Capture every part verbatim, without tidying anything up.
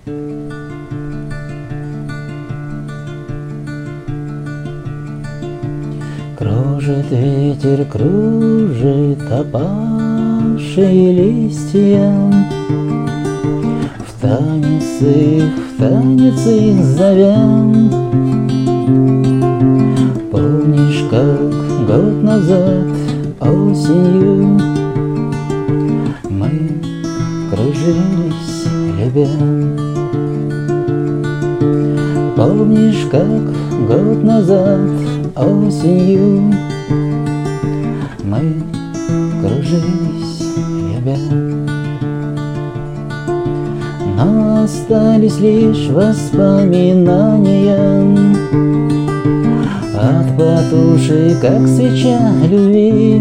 Кружит ветер, кружит опавшие листья, в танец их, в танец их зовя. Помнишь, как год назад осенью мы кружились, любя? Помнишь, как год назад осенью мы кружились, любя? Но остались лишь воспоминания от потухшей, как свеча, любви.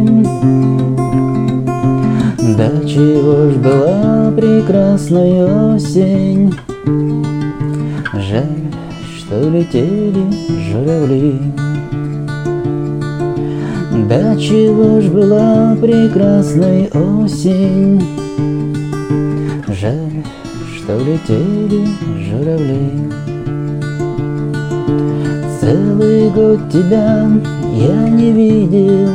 Да чего ж была прекрасная осень, жаль, что летели журавли. Да чего ж была прекрасной осень, жаль, что летели журавли. Целый год тебя я не видел,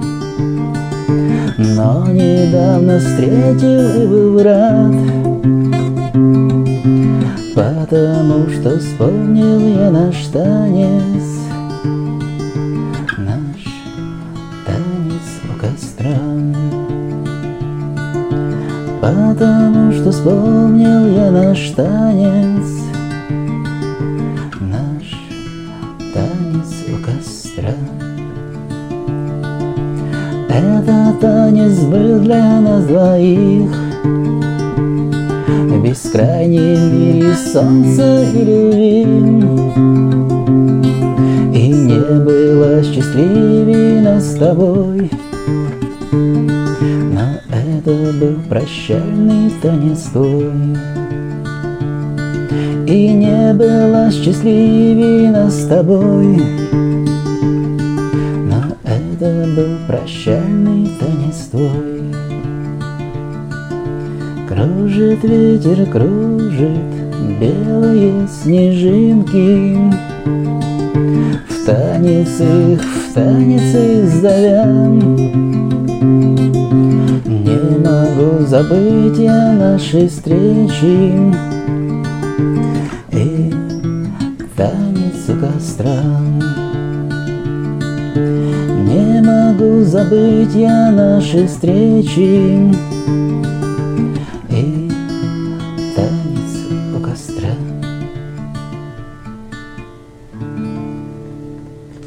но недавно встретил и был рад, потому что вспомнил я наш танец, наш танец у костра. Потому что вспомнил я наш танец, наш танец у костра. Этот танец был для нас двоих в бескрайнем мире солнца и любви. И не было счастливее нас с тобой, но это был прощальный танец твой. И не было счастливее нас с тобой, но это был прощальный танец твой. Кружит ветер, кружит белые снежинки, в танец их, в танец их зовя. Не могу забыть я нашей встречи и танец у костра. Не могу забыть я нашей встречи и танец у костра.